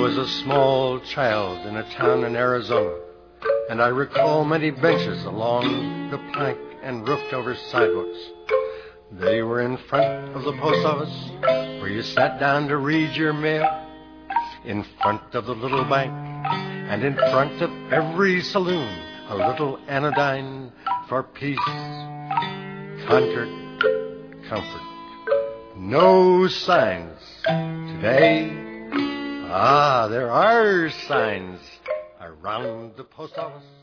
was a small child in a town in Arizona, and I recall many benches along the plank and roofed-over sidewalks. They were in front of the post office, where you sat down to read your mail, in front of the little bank, and in front of every saloon, a little anodyne for peace, concord, comfort. No signs. Today, there are signs around the post office.